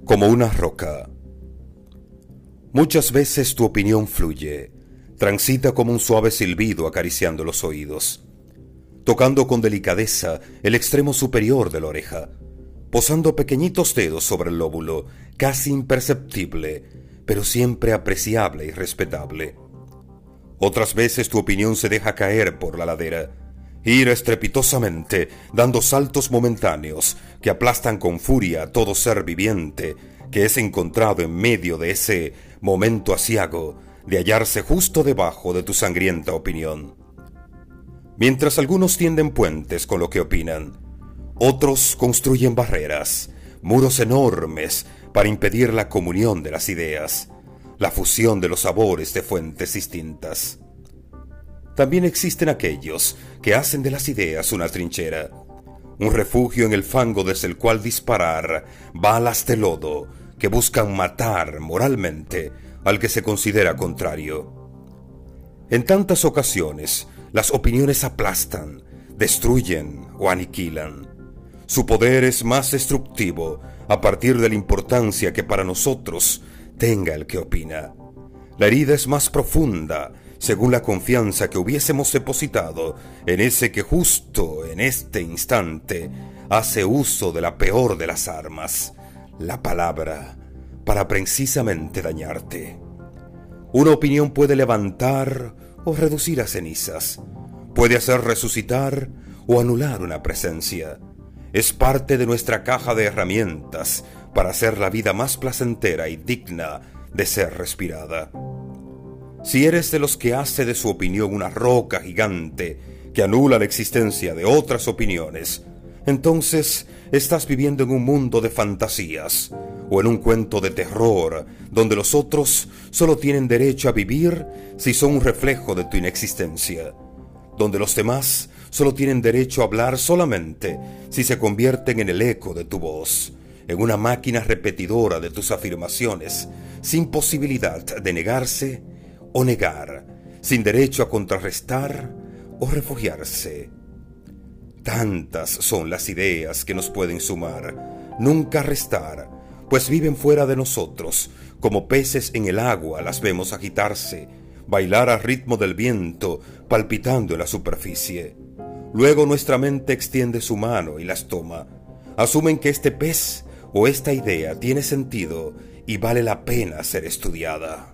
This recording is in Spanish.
como una roca. Muchas veces tu opinión fluye, transita como un suave silbido acariciando los oídos, tocando con delicadeza el extremo superior de la oreja, posando pequeñitos dedos sobre el lóbulo, casi imperceptible, pero siempre apreciable y respetable. Otras veces tu opinión se deja caer por la ladera, ir estrepitosamente, dando saltos momentáneos que aplastan con furia a todo ser viviente que es encontrado en medio de ese momento aciago de hallarse justo debajo de tu sangrienta opinión. Mientras algunos tienden puentes con lo que opinan, otros construyen barreras, muros enormes para impedir la comunión de las ideas, la fusión de los sabores de fuentes distintas. También existen aquellos que hacen de las ideas una trinchera, un refugio en el fango desde el cual disparar balas de lodo que buscan matar moralmente al que se considera contrario. En tantas ocasiones, las opiniones aplastan, destruyen o aniquilan. Su poder es más destructivo a partir de la importancia que para nosotros tenga el que opina. La herida es más profunda según la confianza que hubiésemos depositado en ese que justo en este instante hace uso de la peor de las armas, la palabra, para precisamente dañarte. Una opinión puede levantar o reducir a cenizas, puede hacer resucitar o anular una presencia. Es parte de nuestra caja de herramientas para hacer la vida más placentera y digna de ser respirada. Si eres de los que hace de su opinión una roca gigante que anula la existencia de otras opiniones, entonces estás viviendo en un mundo de fantasías o en un cuento de terror donde los otros solo tienen derecho a vivir si son un reflejo de tu inexistencia, donde los demás solo tienen derecho a hablar solamente si se convierten en el eco de tu voz, en una máquina repetidora de tus afirmaciones, sin posibilidad de negarse o negar, sin derecho a contrarrestar o refugiarse. Tantas son las ideas que nos pueden sumar, nunca restar, pues viven fuera de nosotros, como peces en el agua las vemos agitarse, bailar al ritmo del viento, palpitando en la superficie. Luego nuestra mente extiende su mano y las toma. Asumen que este pez o esta idea tiene sentido y vale la pena ser estudiada.